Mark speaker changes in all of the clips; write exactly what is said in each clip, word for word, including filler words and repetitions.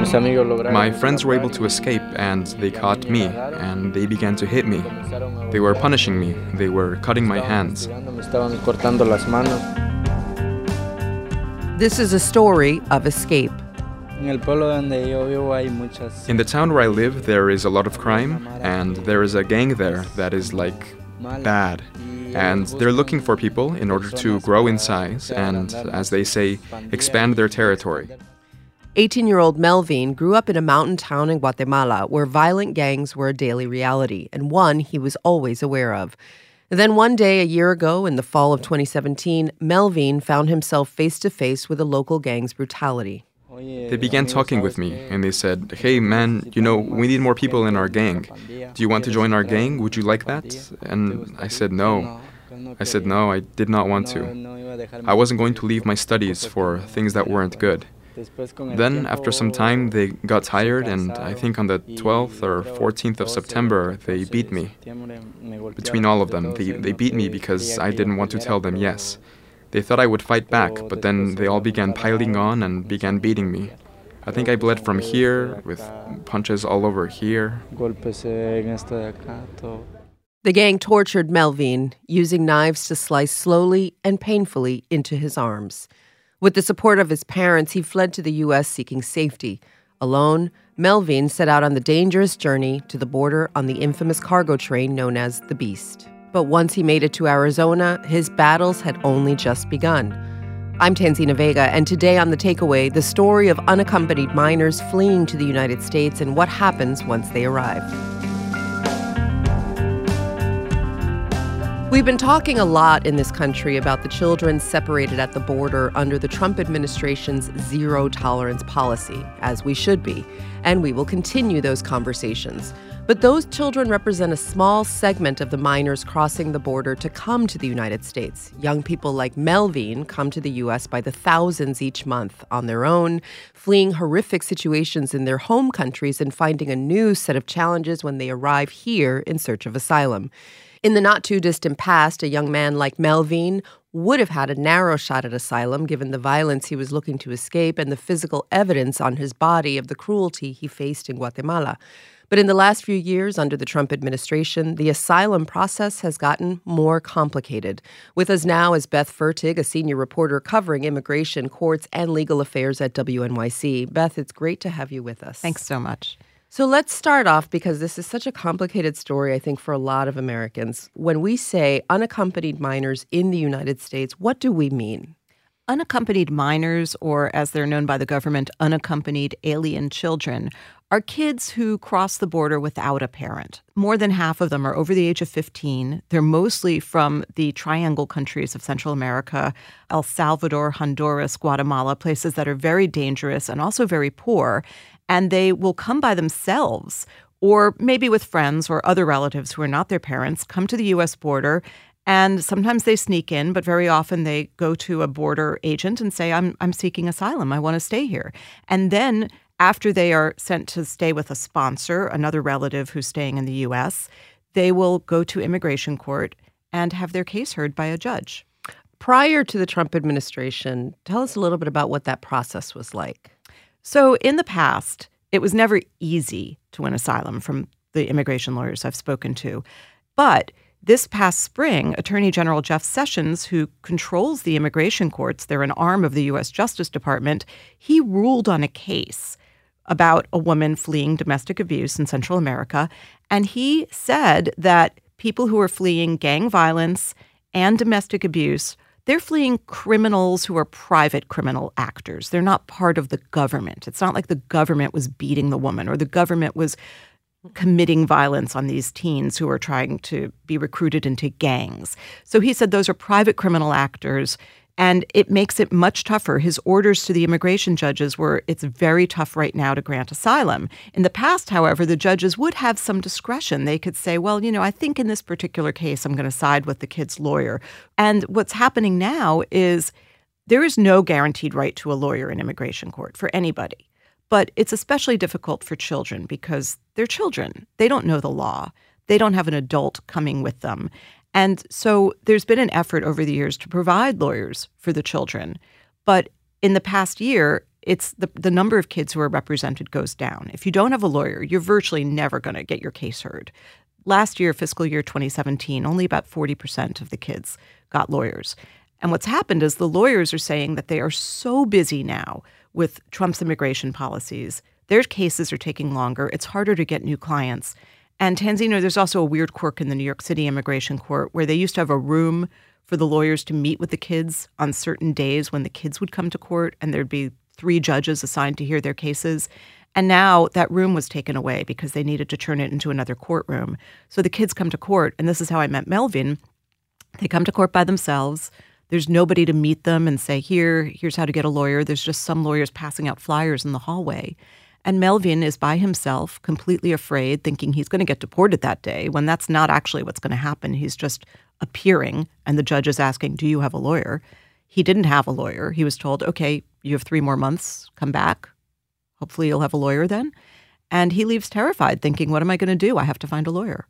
Speaker 1: My friends were able to escape, and they caught me, and they began to hit me. They were punishing me. They were cutting my hands.
Speaker 2: This is a story of escape.
Speaker 1: In the town where I live, there is a lot of crime, and there is a gang there that is, like, bad. And they're looking for people in order to grow in size and, as they say, expand their territory.
Speaker 2: eighteen-year-old Melvin grew up in a mountain town in Guatemala where violent gangs were a daily reality, and one he was always aware of. Then one day a year ago, in the fall of twenty seventeen, Melvin found himself face-to-face with a local gang's brutality.
Speaker 1: They began talking with me, and they said, "Hey, man, you know, we need more people in our gang. Do you want to join our gang? Would you like that?" And I said no. I said no, I did not want to. I wasn't going to leave my studies for things that weren't good. Then, after some time, they got tired, and I think on the twelfth or fourteenth of September, they beat me. Between all of them, they, they beat me because I didn't want to tell them yes. They thought I would fight back, but then they all began piling on and began beating me. I think I bled from here, with punches all over here.
Speaker 2: The gang tortured Melvin, using knives to slice slowly and painfully into his arms. With the support of his parents, he fled to the U S seeking safety. Alone, Melvin set out on the dangerous journey to the border on the infamous cargo train known as the Beast. But once he made it to Arizona, his battles had only just begun. I'm Tanzina Vega, and today on The Takeaway, the story of unaccompanied minors fleeing to the United States and what happens once they arrive. We've been talking a lot in this country about the children separated at the border under the Trump administration's zero-tolerance policy, as we should be, and we will continue those conversations. But those children represent a small segment of the minors crossing the border to come to the United States. Young people like Melvin come to the U S by the thousands each month on their own, fleeing horrific situations in their home countries and finding a new set of challenges when they arrive here in search of asylum. In the not-too-distant past, a young man like Melvin would have had a narrow shot at asylum given the violence he was looking to escape and the physical evidence on his body of the cruelty he faced in Guatemala. But in the last few years, under the Trump administration, the asylum process has gotten more complicated. With us now is Beth Fertig, a senior reporter covering immigration, courts, and legal affairs at W N Y C. Beth, it's great to have you with us.
Speaker 3: Thanks so much.
Speaker 2: So let's start off, because this is such a complicated story, I think, for a lot of Americans. When we say unaccompanied minors in the United States, what do we mean?
Speaker 3: Unaccompanied minors, or as they're known by the government, unaccompanied alien children, are kids who cross the border without a parent. More than half of them are over the age of fifteen. They're mostly from the triangle countries of Central America, El Salvador, Honduras, Guatemala, places that are very dangerous and also very poor. And they will come by themselves, or maybe with friends or other relatives who are not their parents, come to the U S border. And sometimes they sneak in, but very often they go to a border agent and say, I'm I'm seeking asylum. I want to stay here. And then after they are sent to stay with a sponsor, another relative who's staying in the U S, they will go to immigration court and have their case heard by a judge.
Speaker 2: Prior to the Trump administration, tell us a little bit about what that process was like.
Speaker 3: So in the past, it was never easy to win asylum from the immigration lawyers I've spoken to. But this past spring, Attorney General Jeff Sessions, who controls the immigration courts, they're an arm of the U S Justice Department, he ruled on a case about a woman fleeing domestic abuse in Central America. And he said that people who are fleeing gang violence and domestic abuse, they're fleeing criminals who are private criminal actors. They're not part of the government. It's not like the government was beating the woman or the government was committing violence on these teens who are trying to be recruited into gangs. So he said those are private criminal actors, and it makes it much tougher. His orders to the immigration judges were, it's very tough right now to grant asylum. In the past, however, the judges would have some discretion. They could say, well, you know, I think in this particular case, I'm going to side with the kid's lawyer. And what's happening now is there is no guaranteed right to a lawyer in immigration court for anybody. But it's especially difficult for children because they're children. They don't know the law. They don't have an adult coming with them. And so there's been an effort over the years to provide lawyers for the children. But in the past year, it's the, the number of kids who are represented goes down. If you don't have a lawyer, you're virtually never going to get your case heard. Last year, fiscal year twenty seventeen, only about forty percent of the kids got lawyers. And what's happened is the lawyers are saying that they are so busy now with Trump's immigration policies. Their cases are taking longer. It's harder to get new clients. And Tanzina, there's also a weird quirk in the New York City Immigration Court where they used to have a room for the lawyers to meet with the kids on certain days when the kids would come to court, and there'd be three judges assigned to hear their cases. And now that room was taken away because they needed to turn it into another courtroom. So the kids come to court, and this is how I met Melvin. They come to court by themselves. There's nobody to meet them and say, here, here's how to get a lawyer. There's just some lawyers passing out flyers in the hallway. And Melvin is by himself, completely afraid, thinking he's going to get deported that day, when that's not actually what's going to happen. He's just appearing, and the judge is asking, do you have a lawyer? He didn't have a lawyer. He was told, okay, you have three more months, come back. Hopefully you'll have a lawyer then. And he leaves terrified, thinking, what am I going to do? I have to find a lawyer.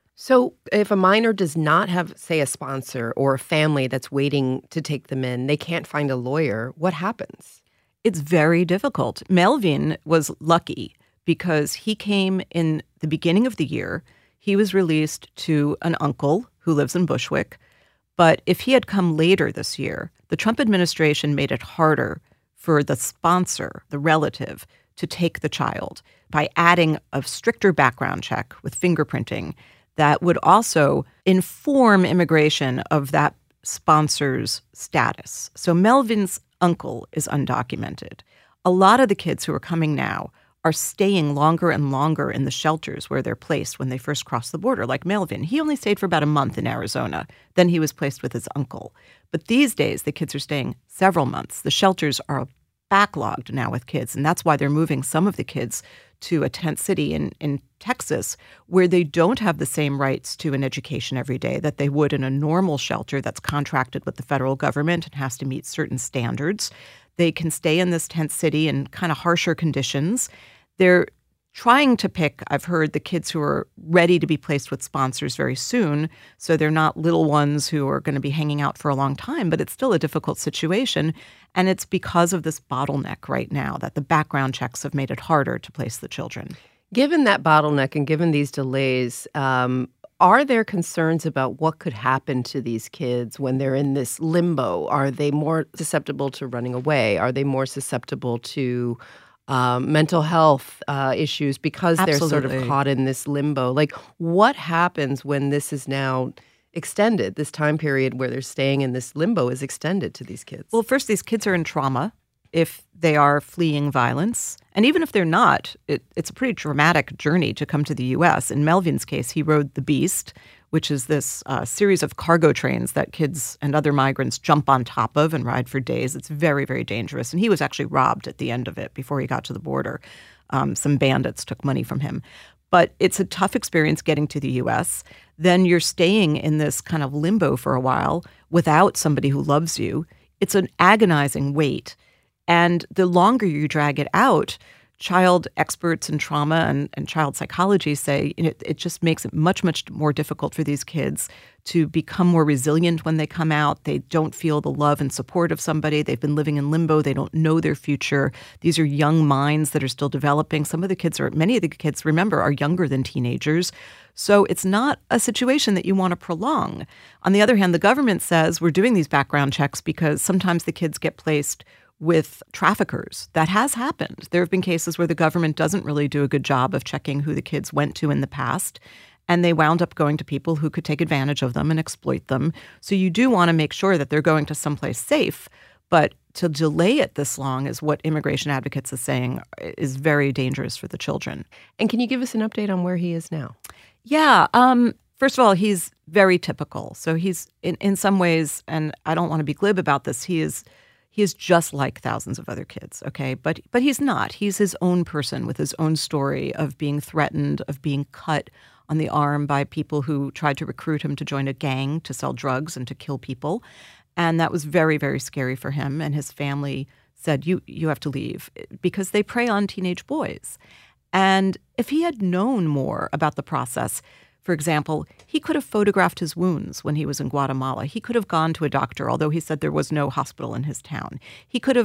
Speaker 2: So if a minor does not have, say, a sponsor or a family that's waiting to take them in, they can't find a lawyer, what happens?
Speaker 3: It's very difficult. Melvin was lucky because he came in the beginning of the year. He was released to an uncle who lives in Bushwick. But if he had come later this year, the Trump administration made it harder for the sponsor, the relative, to take the child by adding a stricter background check with fingerprinting that would also inform immigration of that sponsor's status. So Melvin's uncle is undocumented. A lot of the kids who are coming now are staying longer and longer in the shelters where they're placed when they first cross the border, like Melvin. He only stayed for about a month in Arizona. Then he was placed with his uncle. But these days, the kids are staying several months. The shelters are backlogged now with kids, and that's why they're moving some of the kids to a tent city in, in Texas, where they don't have the same rights to an education every day that they would in a normal shelter that's contracted with the federal government and has to meet certain standards. They can stay in this tent city in kind of harsher conditions. They're trying to pick, I've heard, the kids who are ready to be placed with sponsors very soon. So they're not little ones who are going to be hanging out for a long time, but it's still a difficult situation. And it's because of this bottleneck right now that the background checks have made it harder to place the children.
Speaker 2: Given that bottleneck and given these delays, um, are there concerns about what could happen to these kids when they're in this limbo? Are they more susceptible to running away? Are they more susceptible to Um, mental health uh, issues because
Speaker 3: Absolutely.
Speaker 2: They're sort of caught in this limbo? Like, what happens when this is now extended, this time period where they're staying in this limbo is extended to these kids?
Speaker 3: Well, first, these kids are in trauma if they are fleeing violence. And even if they're not, it, it's a pretty dramatic journey to come to the U S. In Melvin's case, he rode the Beast, which is this uh, series of cargo trains that kids and other migrants jump on top of and ride for days. It's very, very dangerous. And he was actually robbed at the end of it before he got to the border. Um, some bandits took money from him. But it's a tough experience getting to the U S. Then you're staying in this kind of limbo for a while without somebody who loves you. It's an agonizing wait. And the longer you drag it out, child experts in trauma and, and child psychology say it, it just makes it much, much more difficult for these kids to become more resilient when they come out. They don't feel the love and support of somebody. They've been living in limbo. They don't know their future. These are young minds that are still developing. Some of the kids are, many of the kids, remember, are younger than teenagers. So it's not a situation that you want to prolong. On the other hand, the government says we're doing these background checks because sometimes the kids get placed with traffickers. That has happened. There have been cases where the government doesn't really do a good job of checking who the kids went to in the past, and they wound up going to people who could take advantage of them and exploit them. So you do want to make sure that they're going to someplace safe, but to delay it this long is what immigration advocates are saying is very dangerous for the children.
Speaker 2: And can you give us an update on where he is now?
Speaker 3: Yeah. Um, first of all, he's very typical. So he's, in, in some ways, and I don't want to be glib about this, he is He is just like thousands of other kids, okay? But but he's not. He's his own person with his own story of being threatened, of being cut on the arm by people who tried to recruit him to join a gang to sell drugs and to kill people. And that was very, very scary for him. And his family said, you, you have to leave, because they prey on teenage boys. And if he had known more about the process, for example, he could have photographed his wounds when he was in Guatemala. He could have gone to a doctor, although he said there was no hospital in his town. He could have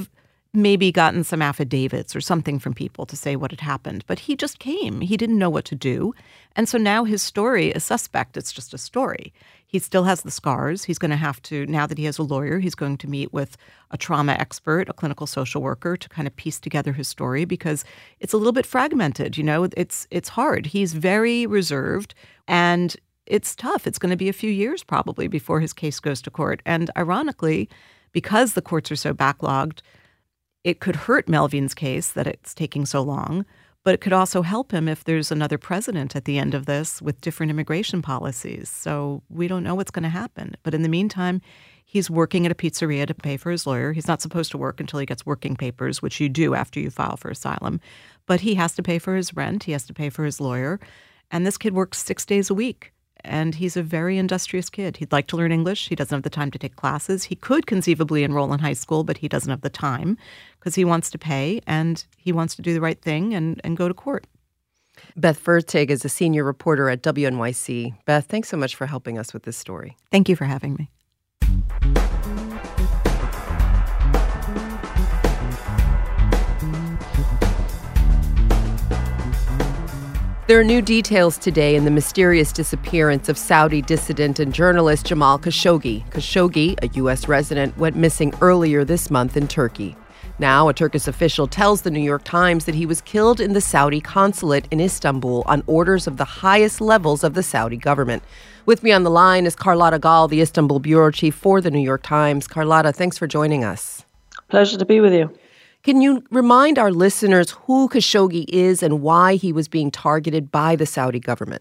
Speaker 3: maybe gotten some affidavits or something from people to say what had happened. But he just came. He didn't know what to do. And so now his story is suspect. It's just a story. He still has the scars. He's going to have to, now that he has a lawyer, he's going to meet with a trauma expert, a clinical social worker, to kind of piece together his story, because it's a little bit fragmented. You know, it's it's hard. He's very reserved, and it's tough. It's going to be a few years probably before his case goes to court. And ironically, because the courts are so backlogged, it could hurt Melvin's case that it's taking so long, but it could also help him if there's another president at the end of this with different immigration policies. So we don't know what's going to happen. But in the meantime, he's working at a pizzeria to pay for his lawyer. He's not supposed to work until he gets working papers, which you do after you file for asylum. But he has to pay for his rent. He has to pay for his lawyer. And this kid works six days a week. And he's a very industrious kid. He'd like to learn English. He doesn't have the time to take classes. He could conceivably enroll in high school, but he doesn't have the time because he wants to pay and he wants to do the right thing and, and go to court.
Speaker 2: Beth Fertig is a senior reporter at W N Y C. Beth, thanks so much for helping us with this story.
Speaker 3: Thank you for having me.
Speaker 2: There are new details today in the mysterious disappearance of Saudi dissident and journalist Jamal Khashoggi. Khashoggi, a U S resident, went missing earlier this month in Turkey. Now, a Turkish official tells the New York Times that he was killed in the Saudi consulate in Istanbul on orders of the highest levels of the Saudi government. With me on the line is Carlotta Gall, the Istanbul bureau chief for the New York Times. Carlotta, thanks for joining us.
Speaker 4: Pleasure to be with you.
Speaker 2: Can you remind our listeners who Khashoggi is and why he was being targeted by the Saudi government?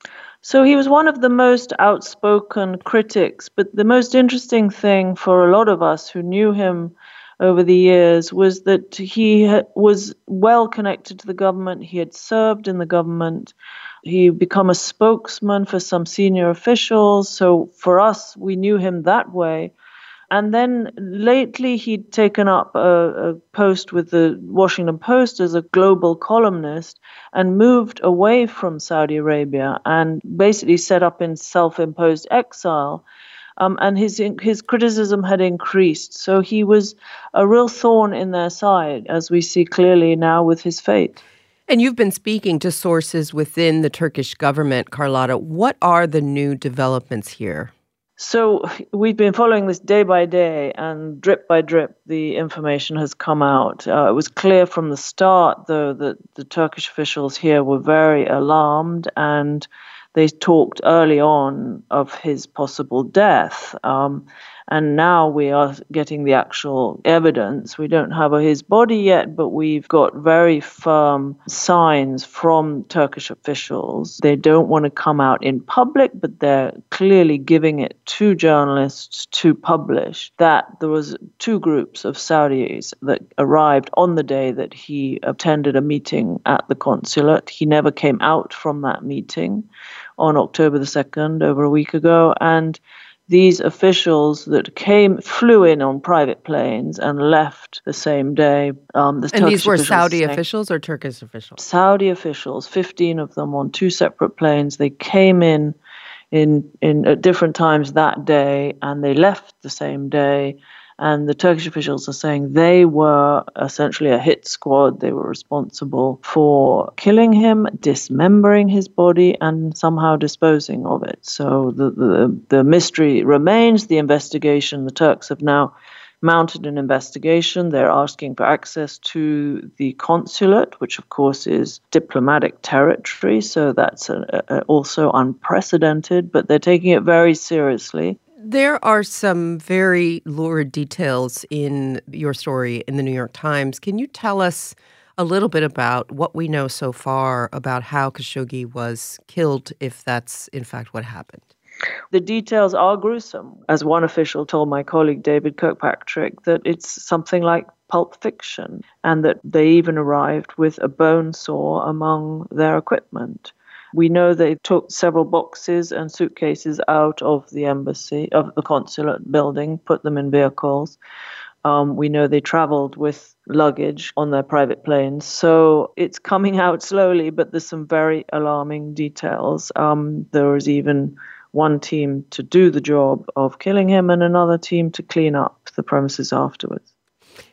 Speaker 4: So he was one of the most outspoken critics, but the most interesting thing for a lot of us who knew him over the years was that he ha- was well connected to the government. He had served in the government. He became a spokesman for some senior officials. So for us, we knew him that way. And then lately he'd taken up a, a post with the Washington Post as a global columnist and moved away from Saudi Arabia and basically set up in self-imposed exile. Um, and his his criticism had increased. So he was a real thorn in their side, as we see clearly now with his fate.
Speaker 2: And you've been speaking to sources within the Turkish government, Carlotta. What are the new developments here?
Speaker 4: So we've been following this day by day, and drip by drip, the information has come out. Uh, it was clear from the start, though, that the Turkish officials here were very alarmed, and they talked early on of his possible death. Um, and now we are getting the actual evidence. We don't have his body yet, but we've got very firm signs from Turkish officials. They don't want to come out in public, but they're clearly giving it to journalists to publish that there was two groups of Saudis that arrived on the day that he attended a meeting at the consulate. He never came out from that meeting on October the second, over a week ago, and these officials that came, flew in on private planes and left the same day. Um, the
Speaker 2: and
Speaker 4: Turkish
Speaker 2: these were
Speaker 4: officials
Speaker 2: Saudi
Speaker 4: saying,
Speaker 2: officials or Turkish officials?
Speaker 4: Saudi officials, fifteen of them on two separate planes. They came in, in, in at different times that day, and they left the same day. And the Turkish officials are saying they were essentially a hit squad. They were responsible for killing him, dismembering his body, and somehow disposing of it. So the, the, the mystery remains. The investigation, the Turks have now mounted an investigation. They're asking for access to the consulate, which of course is diplomatic territory. So that's a, a, also unprecedented, but they're taking it very seriously.
Speaker 2: There are some very lurid details in your story in the New York Times. Can you tell us a little bit about what we know so far about how Khashoggi was killed, if that's in fact what happened?
Speaker 4: The details are gruesome. As one official told my colleague David Kirkpatrick, that it's something like Pulp Fiction, and that they even arrived with a bone saw among their equipment. We know they took several boxes and suitcases out of the embassy, of the consulate building, put them in vehicles. Um, we know they traveled with luggage on their private planes. So it's coming out slowly, but there's some very alarming details. Um, there was even one team to do the job of killing him and another team to clean up the premises afterwards.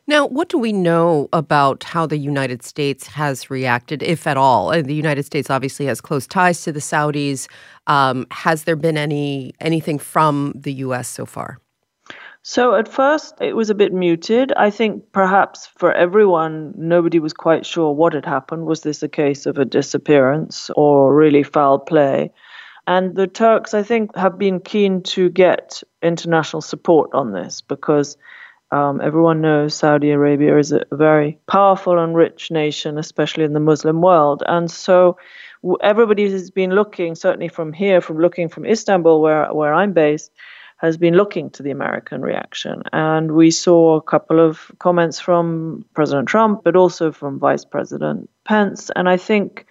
Speaker 2: Now, what do we know about how the United States has reacted, if at all? Uh, The United States obviously has close ties to the Saudis. Um, has there been any anything from the U S so far?
Speaker 4: So at first, it was a bit muted. I think perhaps for everyone, nobody was quite sure what had happened. Was this a case of a disappearance or really foul play? And the Turks, I think, have been keen to get international support on this because um, everyone knows Saudi Arabia is a very powerful and rich nation, especially in the Muslim world. And so w- everybody has been looking, certainly from here, from looking from Istanbul, where, where I'm based, has been looking to the American reaction. And we saw a couple of comments from President Trump, but also from Vice President Pence. And I think,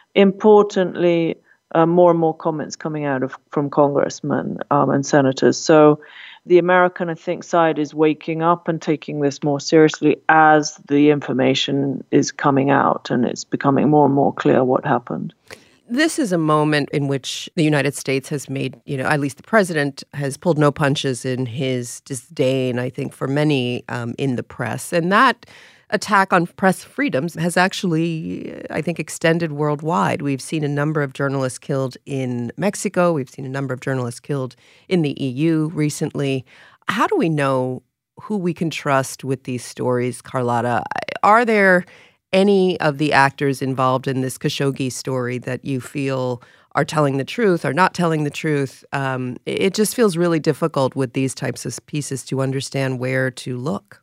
Speaker 4: importantly, uh, more and more comments coming out of from congressmen um, and senators. So the American, I think, side is waking up and taking this more seriously as the information is coming out and it's becoming more and more clear what happened.
Speaker 2: This is a moment in which the United States has made, you know, at least the president has pulled no punches in his disdain, I think, for many um, in the press. And that attack on press freedoms has actually, I think, extended worldwide. We've seen a number of journalists killed in Mexico. We've seen a number of journalists killed in the E U recently. How do we know who we can trust with these stories, Carlotta? Are there any of the actors involved in this Khashoggi story that you feel are telling the truth or not telling the truth? Um, it just feels really difficult with these types of pieces to understand where to look.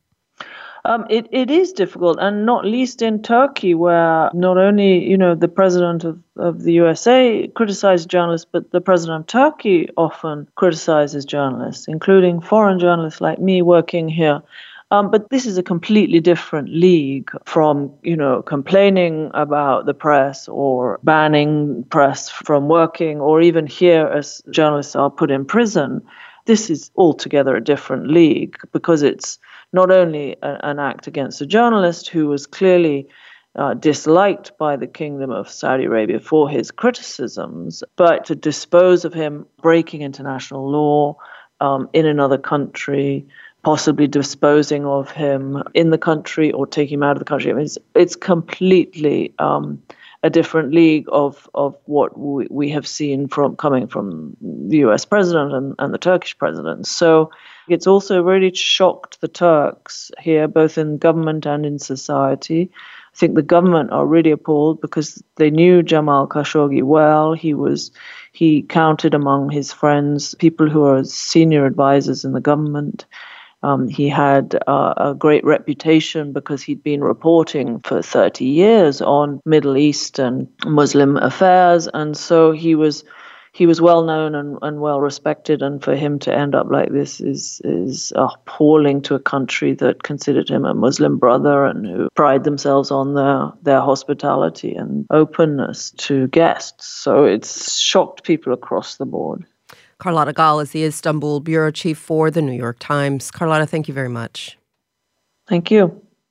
Speaker 4: Um, it, it is difficult, and not least in Turkey, where not only, you know, the president of, of the U S A criticized journalists, but the president of Turkey often criticizes journalists, including foreign journalists like me working here. Um, but this is a completely different league from, you know, complaining about the press or banning press from working, or even here as journalists are put in prison. This is altogether a different league because it's not only a, an act against a journalist who was clearly uh, disliked by the Kingdom of Saudi Arabia for his criticisms, but to dispose of him breaking international law um, in another country, possibly disposing of him in the country or taking him out of the country. I mean, it's, it's completely um, a different league of of what we, we have seen from coming from the U S president and, and the Turkish president. So it's also really shocked the Turks here, both in government and in society. I think the government are really appalled because they knew Jamal Khashoggi well. He was he counted among his friends people who are senior advisors in the government. Um, he had uh, a great reputation because he'd been reporting for thirty years on Middle East and Muslim affairs, and so he was he was well known and, and well respected. And for him to end up like this is is appalling to a country that considered him a Muslim brother and who pride themselves on their their hospitality and openness to guests. So it's shocked people across the board.
Speaker 2: Carlotta Gall is the Istanbul bureau chief for The New York Times. Carlotta, thank you very much.
Speaker 4: Thank you.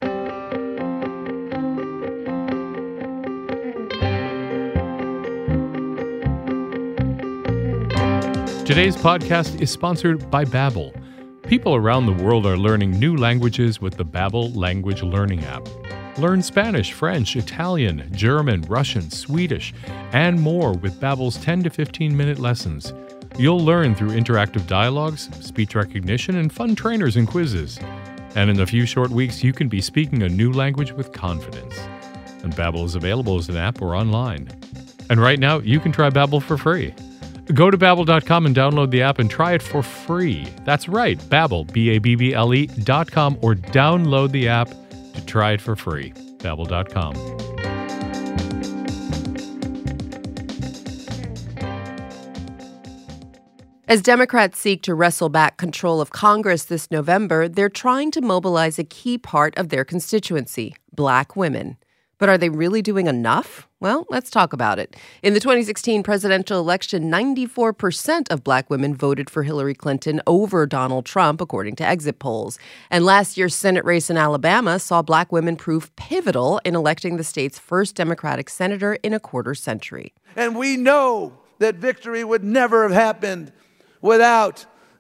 Speaker 5: Today's podcast is sponsored by Babbel. People around the world are learning new languages with the Babbel language learning app. Learn Spanish, French, Italian, German, Russian, Swedish, and more with Babbel's ten to fifteen minute lessons. You'll learn through interactive dialogues, speech recognition, and fun trainers and quizzes. And in a few short weeks, you can be speaking a new language with confidence. And Babbel is available as an app or online. And right now, you can try Babbel for free. Go to Babbel dot com and download the app and try it for free. That's right, Babbel, B A B B L E dot com, or download the app to try it for free. Babbel dot com.
Speaker 2: As Democrats seek to wrestle back control of Congress this November, they're trying to mobilize a key part of their constituency, Black women. But are they really doing enough? Well, let's talk about it. In the twenty sixteen presidential election, ninety-four percent of Black women voted for Hillary Clinton over Donald Trump, according to exit polls. And last year's Senate race in Alabama saw Black women prove pivotal in electing the state's first Democratic senator in a quarter century.
Speaker 6: And we know that victory would never have happened without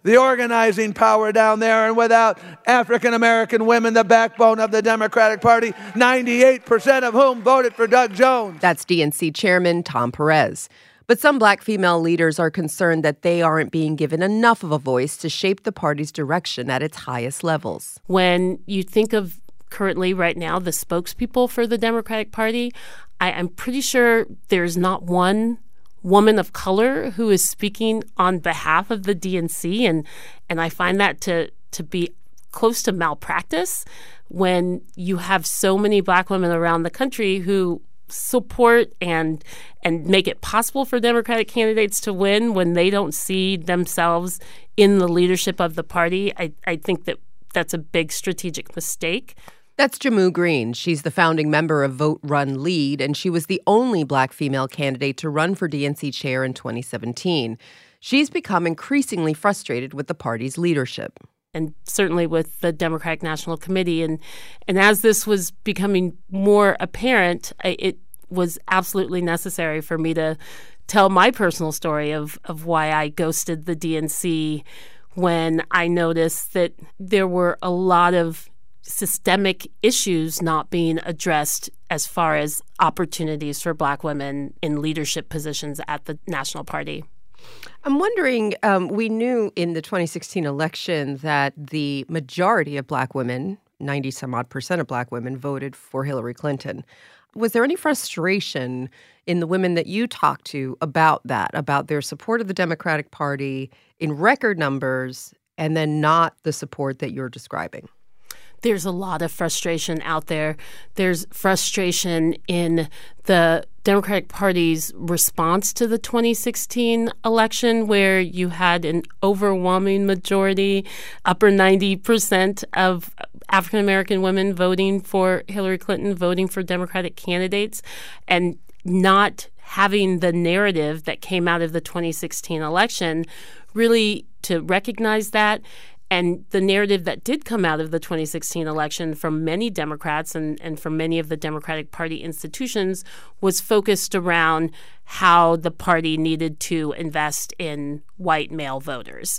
Speaker 6: the organizing power down there. And without African-American women, the backbone of the Democratic Party, ninety-eight percent of whom voted for Doug Jones.
Speaker 2: That's D N C Chairman Tom Perez. But some black female leaders are concerned that they aren't being given enough of a voice to shape the party's direction at its highest levels.
Speaker 7: When you think of currently right now the spokespeople for the Democratic Party, I, I'm pretty sure there's not one woman of color who is speaking on behalf of the D N C, and and I find that to to be close to malpractice when you have so many black women around the country who support and and make it possible for Democratic candidates to win when they don't see themselves in the leadership of the party. I, I think that that's a big strategic mistake.
Speaker 2: That's Jehmu Greene. She's the founding member of Vote Run Lead, and she was the only black female candidate to run for D N C chair in twenty seventeen. She's become increasingly frustrated with the party's leadership.
Speaker 7: And certainly with the Democratic National Committee. And and as this was becoming more apparent, I, it was absolutely necessary for me to tell my personal story of, of why I ghosted the D N C when I noticed that there were a lot of systemic issues not being addressed as far as opportunities for black women in leadership positions at the National Party.
Speaker 2: I'm wondering, um, we knew in the twenty sixteen election that the majority of black women, ninety some odd percent of black women, voted for Hillary Clinton. Was there any frustration in the women that you talked to about that, about their support of the Democratic Party in record numbers and then not the support that you're describing?
Speaker 7: There's a lot of frustration out there. There's frustration in the Democratic Party's response to the twenty sixteen election, where you had an overwhelming majority, upper ninety percent of African-American women voting for Hillary Clinton, voting for Democratic candidates, and not having the narrative that came out of the twenty sixteen election really to recognize that. And the narrative that did come out of the twenty sixteen election from many Democrats and, and from many of the Democratic Party institutions was focused around how the party needed to invest in white male voters.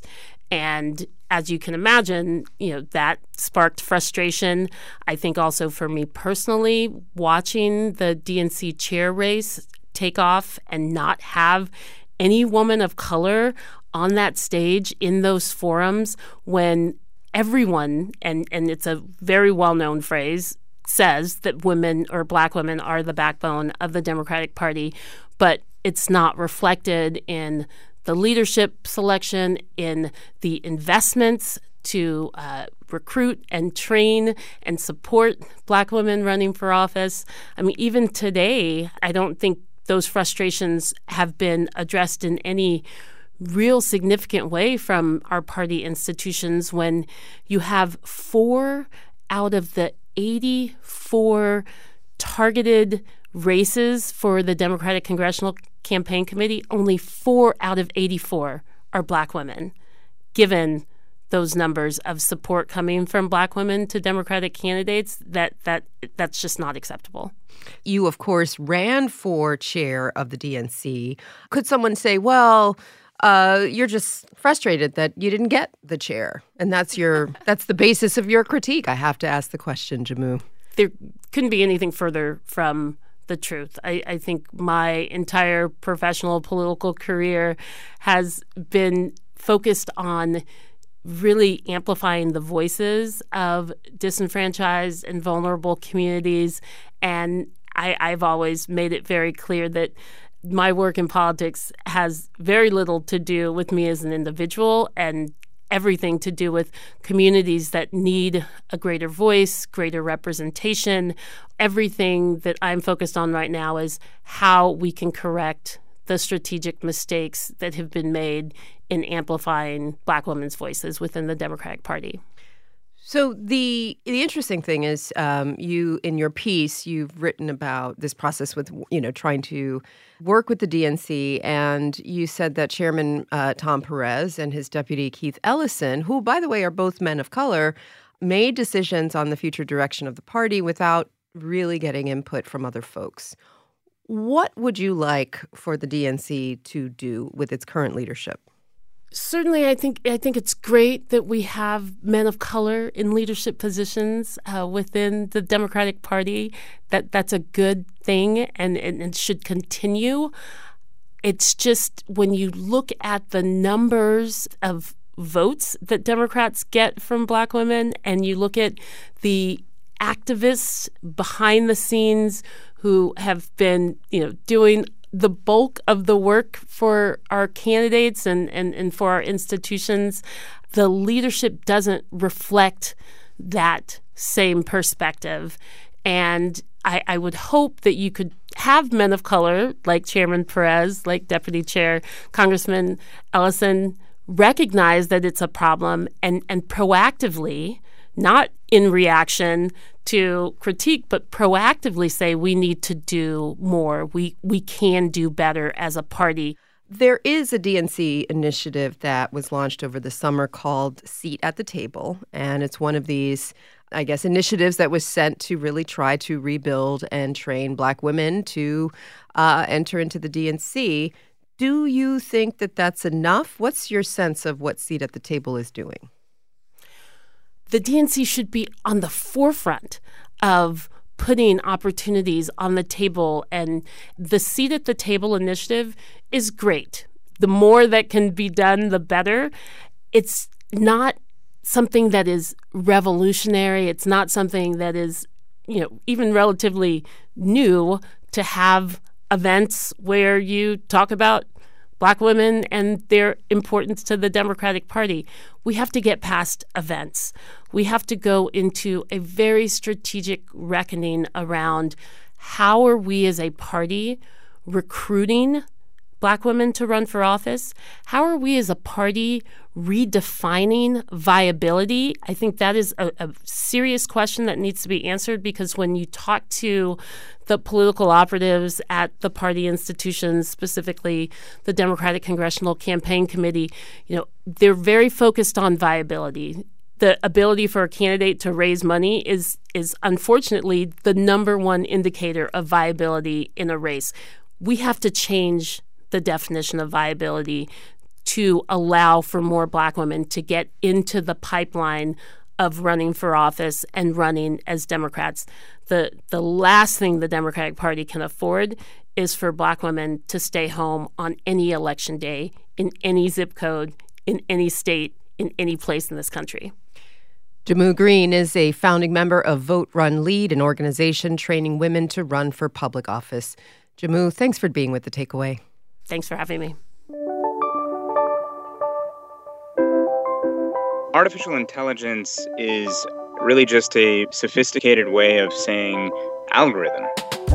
Speaker 7: And as you can imagine, you know, that sparked frustration. I think also for me personally, watching the D N C chair race take off and not have any woman of color on that stage in those forums when everyone, and, and it's a very well-known phrase, says that women or black women are the backbone of the Democratic Party, but it's not reflected in the leadership selection, in the investments to uh, recruit and train and support black women running for office. I mean, even today, I don't think those frustrations have been addressed in any real significant way from our party institutions when you have four out of the eighty-four targeted races for the Democratic Congressional Campaign Committee, only four out of eighty-four are black women, given those numbers of support coming from black women to Democratic candidates. That that that's just not acceptable.
Speaker 2: You, of course, ran for chair of the D N C. Could someone say, well, Uh, you're just frustrated that you didn't get the chair, and that's your that's the basis of your critique? I have to ask the question, Jehmu.
Speaker 7: There couldn't be anything further from the truth. I, I think my entire professional political career has been focused on really amplifying the voices of disenfranchised and vulnerable communities, and I, I've always made it very clear that my work in politics has very little to do with me as an individual and everything to do with communities that need a greater voice, greater representation. Everything that I'm focused on right now is how we can correct the strategic mistakes that have been made in amplifying black women's voices within the Democratic Party.
Speaker 2: So the the interesting thing is, um, you in your piece, you've written about this process with, you know, trying to work with the D N C, and you said that Chairman uh, Tom Perez and his deputy Keith Ellison, who, by the way, are both men of color, made decisions on the future direction of the party without really getting input from other folks. What would you like for the D N C to do with its current leadership?
Speaker 7: Certainly, I think I think it's great that we have men of color in leadership positions uh, within the Democratic Party. That that's a good thing, and, and it should continue. It's just when you look at the numbers of votes that Democrats get from Black women, and you look at the activists behind the scenes who have been, you know, doing the bulk of the work for our candidates and, and, and for our institutions, the leadership doesn't reflect that same perspective. And I, I would hope that you could have men of color like Chairman Perez, like Deputy Chair Congressman Ellison, recognize that it's a problem and, and proactively, not in reaction to critique, but proactively say we need to do more. We we can do better as a party.
Speaker 2: There is a D N C initiative that was launched over the summer called Seat at the Table, and it's one of these, I guess, initiatives that was sent to really try to rebuild and train Black women to uh, enter into the D N C. Do you think that that's enough? What's your sense of what Seat at the Table is doing?
Speaker 7: The D N C should be on the forefront of putting opportunities on the table, and the Seat at the Table initiative is great. The more that can be done, the better. It's not something that is revolutionary. It's not something that is, you know, even relatively new to have events where you talk about Black women and their importance to the Democratic Party. We have to get past events. We have to go into a very strategic reckoning around how are we as a party recruiting Black women to run for office? How are we as a party redefining viability? I think that is a, a serious question that needs to be answered, because when you talk to the political operatives at the party institutions, specifically the Democratic Congressional Campaign Committee, you know, they're very focused on viability. The ability for a candidate to raise money is is unfortunately the number one indicator of viability in a race. We have to change the definition of viability to allow for more Black women to get into the pipeline of running for office and running as Democrats. The the last thing the Democratic Party can afford is for Black women to stay home on any election day, in any zip code, in any state, in any place in this country.
Speaker 2: Jehmu Greene is a founding member of Vote Run Lead, an organization training women to run for public office. Jehmu, thanks for being with The Takeaway.
Speaker 7: Thanks for having me.
Speaker 8: Artificial intelligence is really just a sophisticated way of saying algorithm.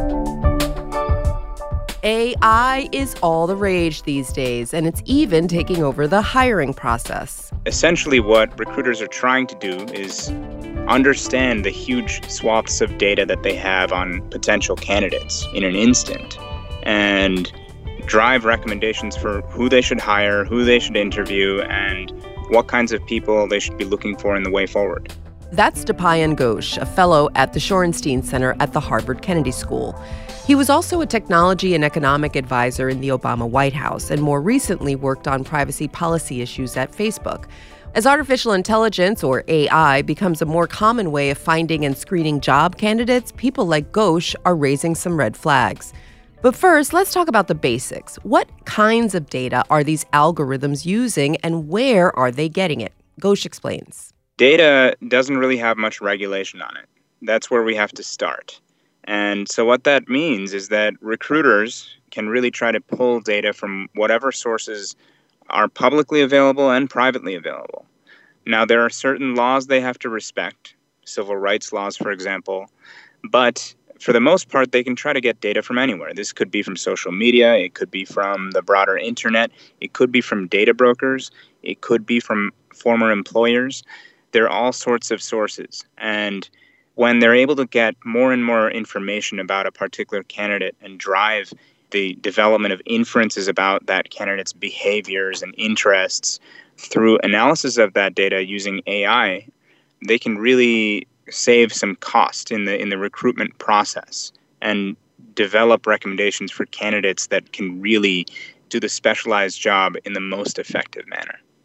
Speaker 2: A I is all the rage these days, and it's even taking over the hiring process.
Speaker 8: Essentially, what recruiters are trying to do is understand the huge swaths of data that they have on potential candidates in an instant and drive recommendations for who they should hire, who they should interview, and what kinds of people they should be looking for in the way forward.
Speaker 2: That's Dipayan Ghosh, a fellow at the Shorenstein Center at the Harvard Kennedy School. He was also a technology and economic advisor in the Obama White House and more recently worked on privacy policy issues at Facebook. As artificial intelligence, or A I, becomes a more common way of finding and screening job candidates, people like Ghosh are raising some red flags. But first, let's talk about the basics. What kinds of data are these algorithms using, and where are they getting it? Ghosh explains.
Speaker 8: Data doesn't really have much regulation on it. That's where we have to start. And so what that means is that recruiters can really try to pull data from whatever sources are publicly available and privately available. Now, there are certain laws they have to respect, civil rights laws, for example, but for the most part, they can try to get data from anywhere. This could be from social media. It could be from the broader internet. It could be from data brokers. It could be from former employers. There are all sorts of sources. And when they're able to get more and more information about a particular candidate and drive the development of inferences about that candidate's behaviors and interests through analysis of that data using A I, they can really save some cost in the in the recruitment process and develop recommendations for candidates that can really do the specialized job in the most effective manner.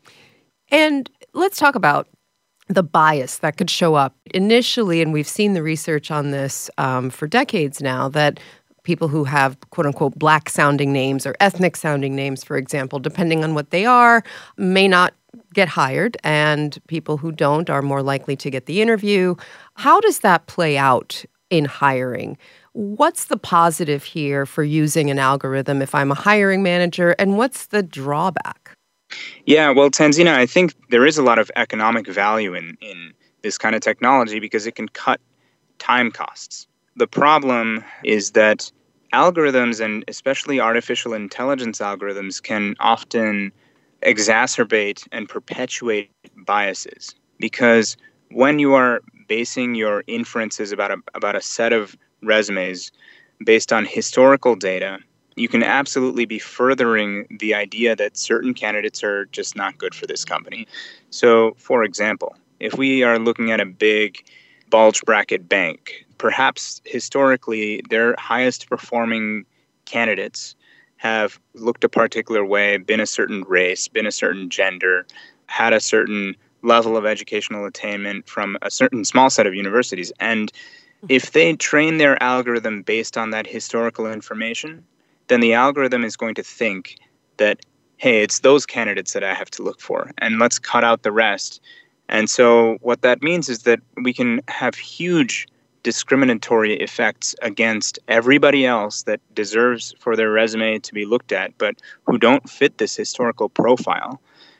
Speaker 2: And let's talk about the bias that could show up initially, and we've seen the research on this um, for decades now, that people who have quote-unquote black-sounding names or ethnic-sounding names, for example, depending on what they are, may not get hired, and people who don't are more likely to get the interview. How does that play out in hiring? What's the positive here for using an algorithm if I'm a hiring manager, and what's the drawback?
Speaker 8: Yeah, well, Tanzina, I think there is a lot of economic value in, in this kind of technology because it can cut time costs. The problem is that algorithms, and especially artificial intelligence algorithms, can often exacerbate and perpetuate biases, because when you are basing your inferences about a, about a set of resumes based on historical data, you can absolutely be furthering the idea that certain candidates are just not good for this company. So, for example, if we are looking at a big bulge bracket bank, perhaps historically their highest performing candidates have looked a particular way, been a certain race, been a certain gender, had a certain level of educational attainment from a certain small set of universities. And if they train their algorithm based on that historical information, then the algorithm is going to think that, hey, it's those candidates that I have to look for, and let's cut out the rest. And so what that means is that we can have huge discriminatory effects against everybody else that deserves for their resume to be looked at, but who don't fit this historical profile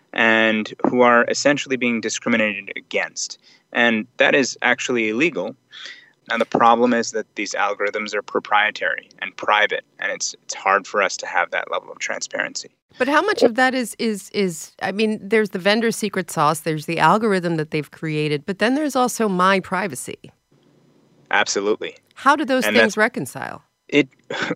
Speaker 8: and who are essentially being discriminated against. And that is actually illegal. And the problem is that these algorithms are proprietary and private, and it's it's hard for us to have that level of transparency.
Speaker 2: But how much of that is, is, is I mean, there's the vendor secret sauce, there's the algorithm that they've created, but then there's also my privacy.
Speaker 8: Absolutely.
Speaker 2: How do those
Speaker 8: and
Speaker 2: things reconcile?
Speaker 8: It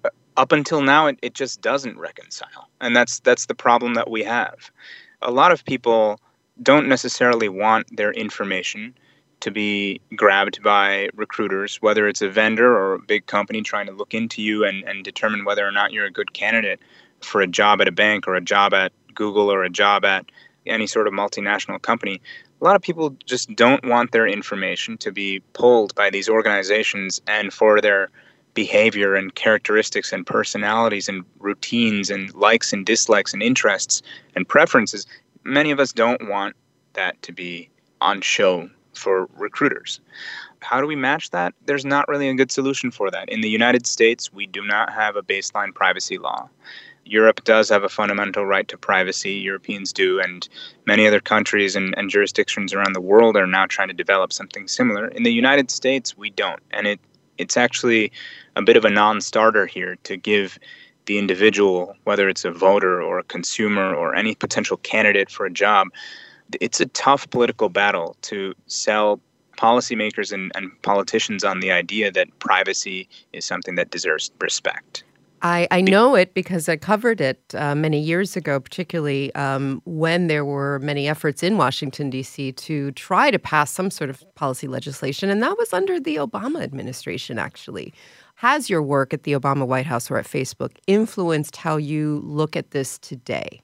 Speaker 8: up until now, it, it just doesn't reconcile. And that's that's the problem that we have. A lot of people don't necessarily want their information to be grabbed by recruiters, whether it's a vendor or a big company trying to look into you and, and determine whether or not you're a good candidate for a job at a bank or a job at Google or a job at any sort of multinational company. A lot of people just don't want their information to be pulled by these organizations and for their behavior and characteristics and personalities and routines and likes and dislikes and interests and preferences. Many of us don't want that to be on show for recruiters. How do we match that? There's not really a good solution for that. In the United States, we do not have a baseline privacy law. Europe does have a fundamental right to privacy. Europeans do, and many other countries and, and jurisdictions around the world are now trying to develop something similar. In the United States, we don't. And it it's actually a bit of a non-starter here to give the individual, whether it's a voter or a consumer or any potential candidate for a job, it's a tough political battle to sell policymakers and, and politicians on the idea that privacy is something that deserves respect.
Speaker 2: I, I know it because I covered it uh, many years ago, particularly um, when there were many efforts in Washington, D C to try to pass some sort of policy legislation. And that was under the Obama administration, actually. Has your work at the Obama White House or at Facebook influenced how you look at this today?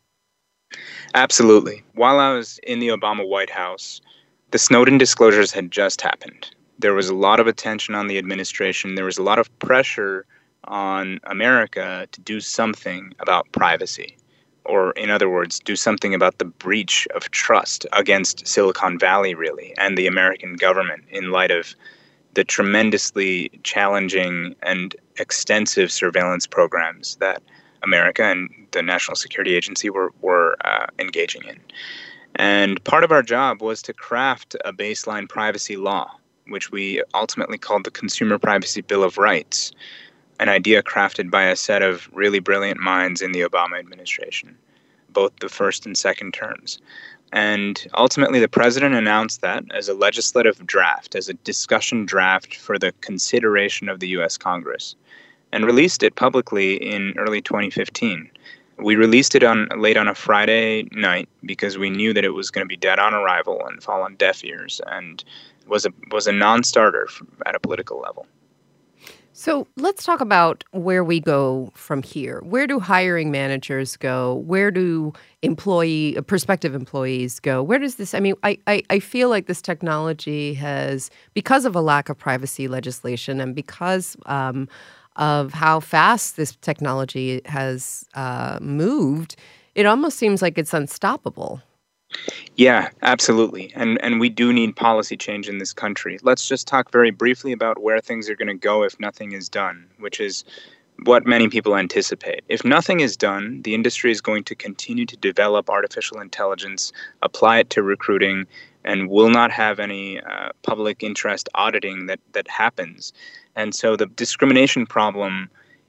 Speaker 8: Absolutely. While I was in the Obama White House, the Snowden disclosures had just happened. There was a lot of attention on the administration. There was a lot of pressure on America to do something about privacy, or in other words, do something about the breach of trust against Silicon Valley, really, and the American government in light of the tremendously challenging and extensive surveillance programs that America and the National Security Agency were, were uh, engaging in. And part of our job was to craft a baseline privacy law, which we ultimately called the Consumer Privacy Bill of Rights, an idea crafted by a set of really brilliant minds in the Obama administration, both the first and second terms. And ultimately, the president announced that as a legislative draft, as a discussion draft for the consideration of the U S Congress, and released it publicly in early twenty fifteen. We released it on late on a Friday night because we knew that it was going to be dead on arrival and fall on deaf ears, and was a was a non-starter at a political level.
Speaker 2: So let's talk about where we go from here. Where do hiring managers go? Where do employee, prospective employees go? Where does this, I mean, I, I, I feel like this technology has, because of a lack of privacy legislation and because um, of how fast this technology has uh, moved, it almost seems like it's unstoppable.
Speaker 8: Yeah, absolutely. And and we do need policy change in this country. Let's just talk very briefly about where things are going to go if nothing is done, which is what many people anticipate. If nothing is done, the industry is going to continue to develop artificial intelligence, apply it to recruiting, and will not have any uh, public interest auditing that, that happens. And so the discrimination problem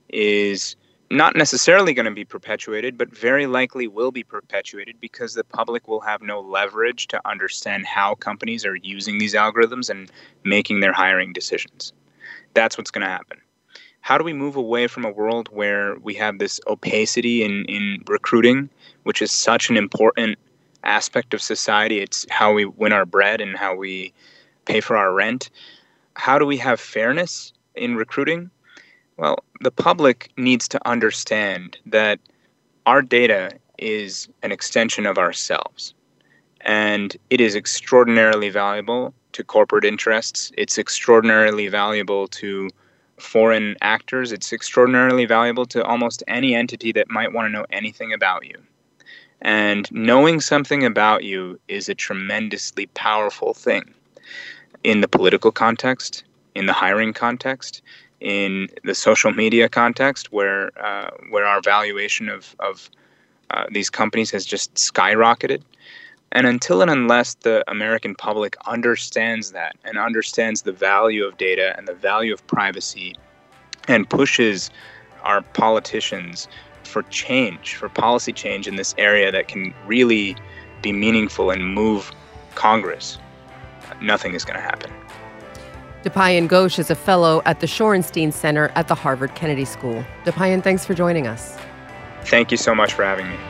Speaker 8: is not necessarily going to be perpetuated, but very likely will be perpetuated because the public will have no leverage to understand how companies are using these algorithms and making their hiring decisions. That's what's going to happen. How do we move away from a world where we have this opacity in, in recruiting, which is such an important aspect of society? It's how we win our bread and how we pay for our rent. How do we have fairness in recruiting? Well, the public needs to understand that our data is an extension of ourselves, and it is extraordinarily valuable to corporate interests. It's extraordinarily valuable to foreign actors. It's extraordinarily valuable to almost any entity that might want to know anything about you. And knowing something about you is a tremendously powerful thing in the political context, in the hiring context, in the social media context, where uh, where our valuation of, of uh, these companies has just skyrocketed. And until and unless the American public understands that and understands the value of data and the value of privacy and pushes our politicians for change, for policy change in this area that can really be meaningful and move Congress, nothing is going to happen.
Speaker 2: Dipayan Ghosh is a fellow at the Shorenstein Center at the Harvard Kennedy School. Dipayan, thanks for joining us.
Speaker 8: Thank you so much for having me.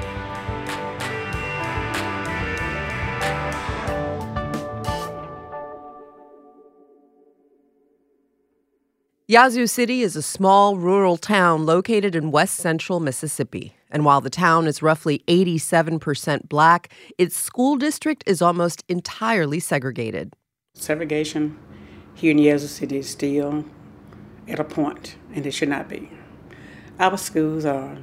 Speaker 2: Yazoo City is a small rural town located in west central Mississippi. And while the town is roughly eighty-seven percent black, its school district is almost entirely segregated.
Speaker 9: Segregation here in Yazoo City is still at a point, and it should not be. Our schools are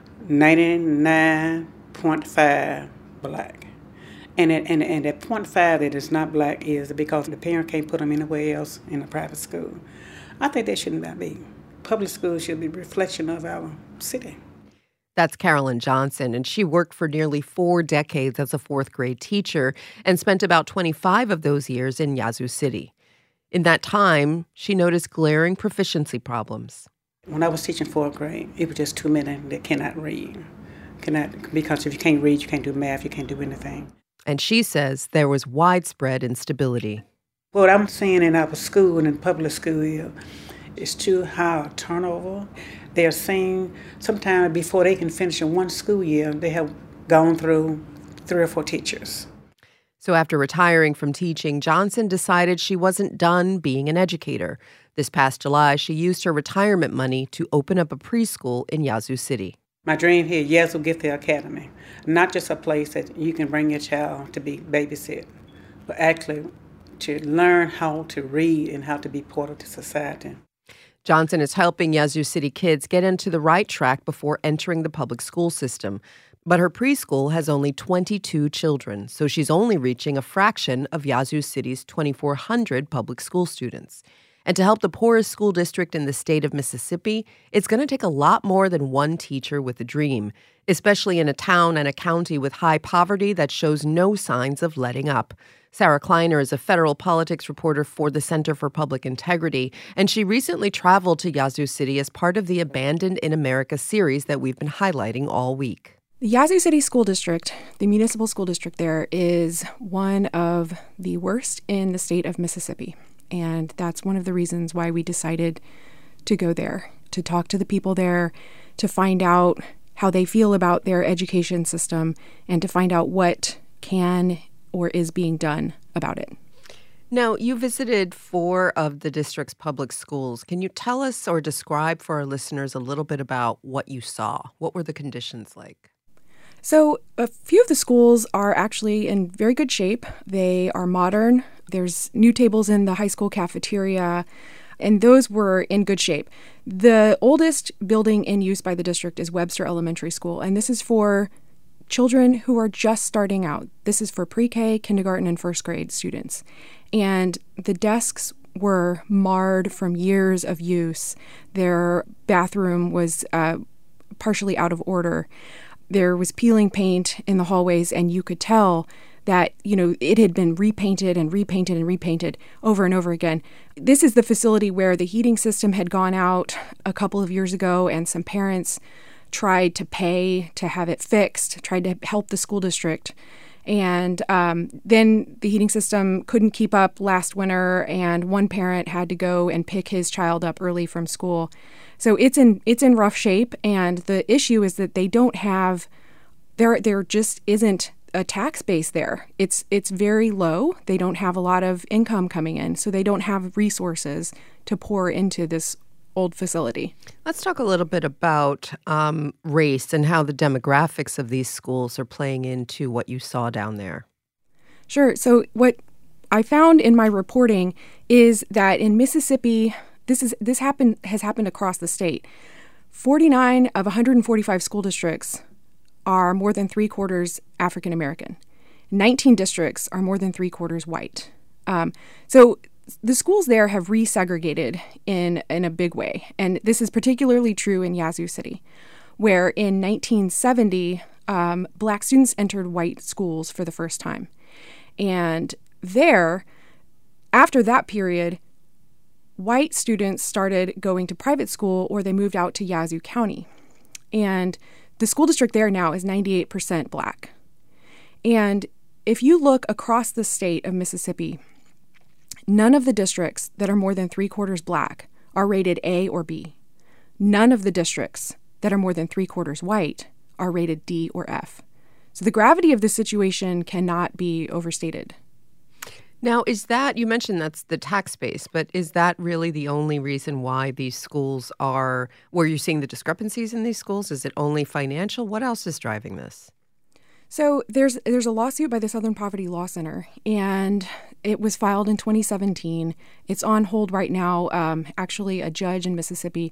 Speaker 9: ninety-nine point five black. And at, and, and at point five that is not black is because the parent can't put them anywhere else in a private school. I think that shouldn't that be. Public schools should be a reflection of our city.
Speaker 2: That's Carolyn Johnson, and she worked for nearly four decades as a fourth grade teacher and spent about twenty-five of those years in Yazoo City. In that time, she noticed glaring proficiency problems.
Speaker 9: When I was teaching fourth grade, it was just too many that cannot read. Cannot, because if you can't read, you can't do math, you can't do anything.
Speaker 2: And she says there was widespread instability.
Speaker 9: What I'm seeing in our school and in public school is, is too high turnover. They're seeing sometimes before they can finish in one school year, they have gone through three or four teachers.
Speaker 2: So after retiring from teaching, Johnson decided she wasn't done being an educator. This past July, she used her retirement money to open up a preschool in Yazoo City.
Speaker 9: My dream here, Yazoo Gifted Academy, not just a place that you can bring your child to be babysit, but actually to learn how to read and how to be part of the society.
Speaker 2: Johnson is helping Yazoo City kids get into the right track before entering the public school system. But her preschool has only twenty-two children, so she's only reaching a fraction of Yazoo City's twenty-four hundred public school students. And to help the poorest school district in the state of Mississippi, it's going to take a lot more than one teacher with a dream, especially in a town and a county with high poverty that shows no signs of letting up. Sarah Kleiner is a federal politics reporter for the Center for Public Integrity, and she recently traveled to Yazoo City as part of the Abandoned in America series that we've been highlighting all week.
Speaker 10: The Yazoo City School District, the municipal school district there, is one of the worst in the state of Mississippi. And that's one of the reasons why we decided to go there, to talk to the people there, to find out how they feel about their education system, and to find out what can or is being done about it.
Speaker 2: Now, you visited four of the district's public schools. Can you tell us or describe for our listeners a little bit about what you saw? What were the conditions like?
Speaker 10: So a few of the schools are actually in very good shape. They are modern. There's new tables in the high school cafeteria, and those were in good shape. The oldest building in use by the district is Webster Elementary School, and this is for children who are just starting out. This is for pre-K, kindergarten, and first grade students. And the desks were marred from years of use. Their bathroom was uh, partially out of order. There was peeling paint in the hallways, and you could tell that, you know, it had been repainted and repainted and repainted over and over again. This is the facility where the heating system had gone out a couple of years ago, and some parents tried to pay to have it fixed, tried to help the school district. And um, then the heating system couldn't keep up last winter, and one parent had to go and pick his child up early from school. So it's in it's in rough shape, and the issue is that they don't have there there just isn't a tax base there. It's it's very low. They don't have a lot of income coming in, so they don't have resources to pour into this old facility.
Speaker 2: Let's talk a little bit about um, race and how the demographics of these schools are playing into what you saw down there.
Speaker 10: Sure. So what I found in my reporting is that in Mississippi, this is this happened has happened across the state. forty-nine of one hundred forty-five school districts are more than three quarters African American. nineteen districts are more than three quarters white. Um, so the schools there have resegregated in, in a big way. And this is particularly true in Yazoo City, where in nineteen seventy, um, black students entered white schools for the first time. And there, after that period, white students started going to private school, or they moved out to Yazoo County. And the school district there now is ninety-eight percent black. And if you look across the state of Mississippi, none of the districts that are more than three quarters black are rated A or B. None of the districts that are more than three quarters white are rated D or F. So the gravity of the situation cannot be overstated.
Speaker 2: Now, is that, you mentioned that's the tax base, but is that really the only reason why these schools are, where you're seeing the discrepancies in these schools? Is it only financial? What else is driving this?
Speaker 10: So there's there's a lawsuit by the Southern Poverty Law Center, and it was filed in twenty seventeen. It's on hold right now. Um, actually, a judge in Mississippi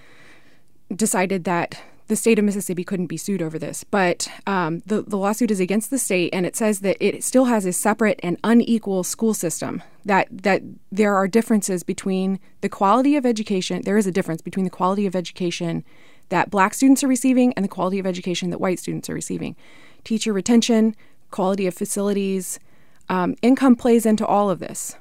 Speaker 10: decided that the state of Mississippi couldn't be sued over this. But um, the, the lawsuit is against the state, and it says that it still has a separate and unequal school system, that that there are differences between the quality of education. There is a difference between the quality of education that black students are receiving and the quality of education that white students are receiving. Teacher retention, quality of facilities, um, income plays into all of this.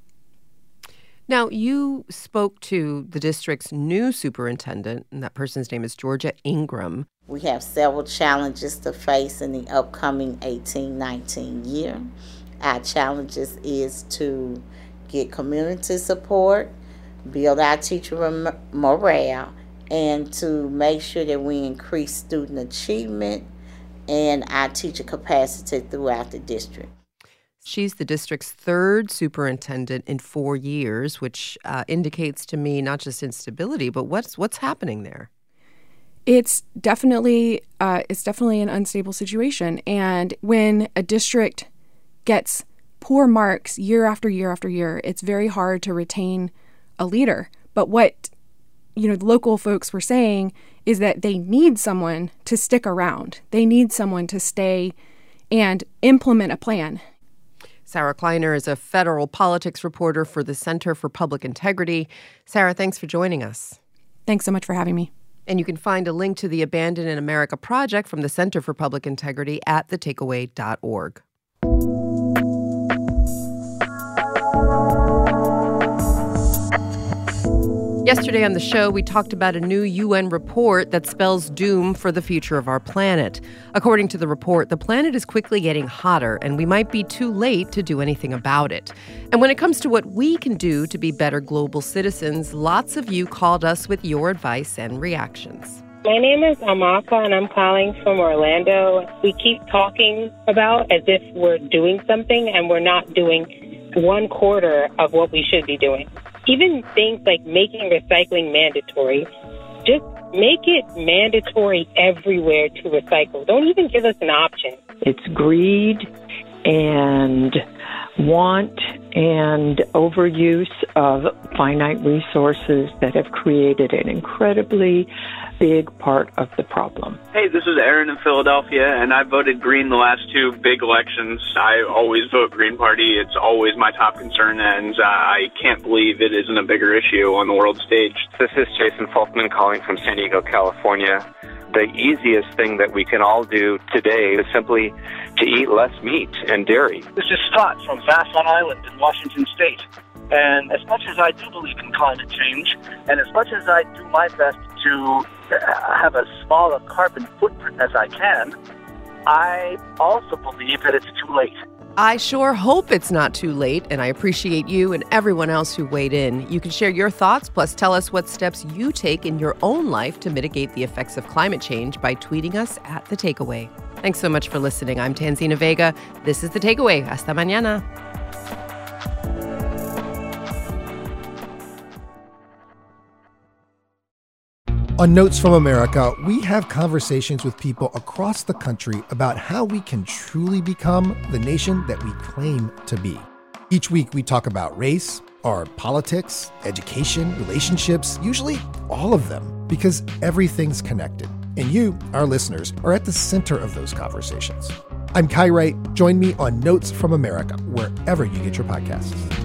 Speaker 2: Now, you spoke to the district's new superintendent, and that person's name is Georgia Ingram.
Speaker 11: We have several challenges to face in the upcoming eighteen nineteen year. Our challenges is to get community support, build our teacher morale, and to make sure that we increase student achievement and our teacher capacity throughout the district.
Speaker 2: She's the district's third superintendent in four years, which uh, indicates to me not just instability, but what's what's happening there.
Speaker 10: It's definitely uh, it's definitely an unstable situation, and when a district gets poor marks year after year after year, it's very hard to retain a leader. But what you know, the local folks were saying is that they need someone to stick around. They need someone to stay and implement a plan.
Speaker 2: Sarah Kleiner is a federal politics reporter for the Center for Public Integrity. Sarah, thanks for joining us.
Speaker 10: Thanks so much for having me.
Speaker 2: And you can find a link to the Abandoned in America project from the Center for Public Integrity at the takeaway dot org. Yesterday on the show, we talked about a new U N report that spells doom for the future of our planet. According to the report, the planet is quickly getting hotter, and we might be too late to do anything about it. And when it comes to what we can do to be better global citizens, lots of you called us with your advice and reactions.
Speaker 12: My name is Amaka, and I'm calling from Orlando. We keep talking about as if we're doing something, and we're not doing one quarter of what we should be doing. Even things like making recycling mandatory, just make it mandatory everywhere to recycle. Don't even give us an option.
Speaker 13: It's greed and want and overuse of finite resources that have created an incredibly big part of the problem.
Speaker 14: Hey, this is Aaron in Philadelphia, and I voted Green the last two big elections. I always vote Green Party. It's always my top concern, and uh, I can't believe it isn't a bigger issue on the world stage.
Speaker 15: This is Jason Folkman calling from San Diego, California. The easiest thing that we can all do today is simply to eat less meat and dairy.
Speaker 16: This is Scott from Vashon Island in Washington State. And as much as I do believe in climate change, and as much as I do my best to have a smaller carbon footprint as I can, I also believe that it's too late.
Speaker 2: I sure hope it's not too late, and I appreciate you and everyone else who weighed in. You can share your thoughts, plus tell us what steps you take in your own life to mitigate the effects of climate change by tweeting us at The Takeaway. Thanks so much for listening. I'm Tanzina Vega. This is The Takeaway. Hasta mañana.
Speaker 17: On Notes from America, we have conversations with people across the country about how we can truly become the nation that we claim to be. Each week, we talk about race, our politics, education, relationships, usually all of them, because everything's connected. And you, our listeners, are at the center of those conversations. I'm Kai Wright. Join me on Notes from America, wherever you get your podcasts.